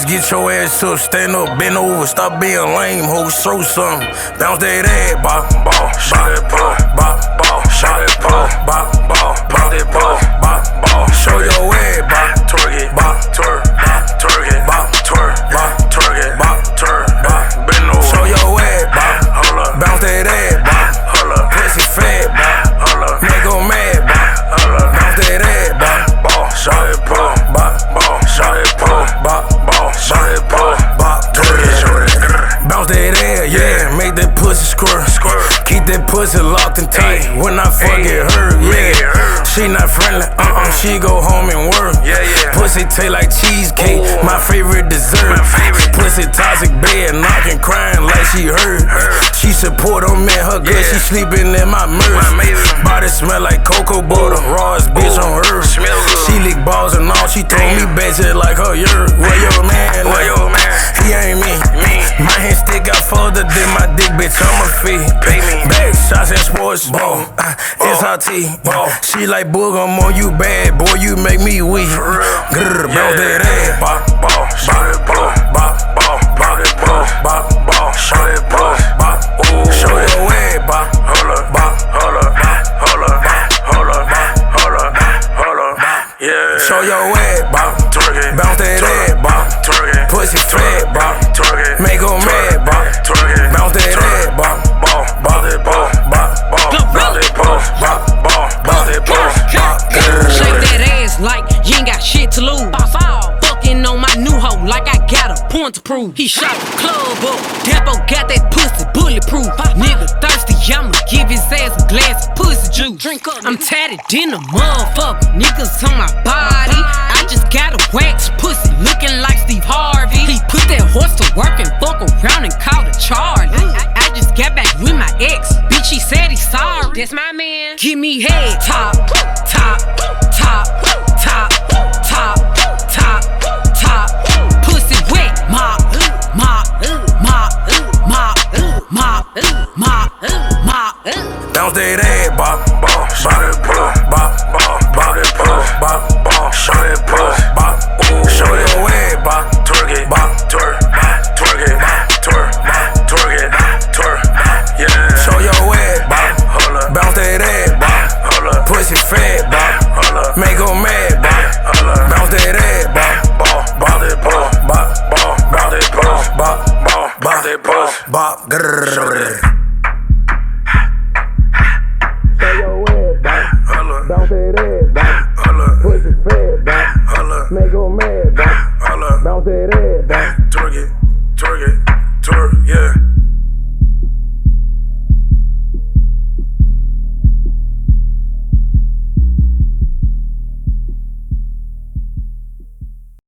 get your ass up, stand up, bend over, stop being lame, ho, show something. Bounce that ass, bop, ball, shot that ball, bop, ball, shot that ball, bop, ball, pop that ball, bop, ball, show your ass, bop, twerk it, bop, twerk, bop, twerk it, bop, twerk, bop, twerk it, bop, twerk, bop, bend over, show your ass, bop, hold up, bounce that ass, bop, hold up, pussy fat, bop, hold up, make 'em mad, bop, hold up, bounce that ass, bop, ball, shot that ball, bop, ball, shot that ball, bop, ball, shot that ball, bop, twerk it, bounce that ass, yeah, make that pussy squirt, keep that pussy locked and tight. When I fuck it hurt, yeah. She not friendly, she go home and work. Pussy taste like cheesecake, my favorite dessert. Pussy toxic bed, knocking, crying like she hurt. She support on me, her good, she sleeping in my merch. Body smell like cocoa butter, rawest bitch on earth. She lick balls and all, she throw me back just like her yurt. Where your man? Where your man? He ain't me. My hand stick out further than my dick, bitch, I'ma feed. Back shots and sports ball, SRT. She like boog, I'm on you bad, boy, you make me weak. Grrr, bounce that ass, bop, ball, shot that ball, bop, ball, bop that ball, bop, ball, shot that ball, bop, ooh, show your ass, bop, hold up, bop, hold up, bop, hold up, bop, hold up, bop, hold up, bop, hold up, bop, yeah. Show your ass, bop, twerk it, bounce that ass, bop, twerk it, pussy fat, bop, twerk it, make 'em mad, bop, twerk it, bounce that ass, bop, ball, bop that ball, bop, ball, bop that ball, bop, ball, bop that ball, bop, shake that ass like you ain't got shit to lose. Fucking on my new hoe like I got a point to prove. He shot the club up, Depo got that pussy bulletproof. Nigga thirsty, I'ma give his ass a glass of pussy juice. Drink up, I'm tatted in the motherfucker. Niggas on my body, I just got a wax pussy looking like Steve Harvey. He put that horse to work and fuck around and called a Charlie. I just got back with my ex, bitch, he said he's sorry. That's my man. Give me head, top, top, top, top, top, top, top. Pussy wet, mop, mop, mop, mop, mop, mop, mop. bounce that ass, bop,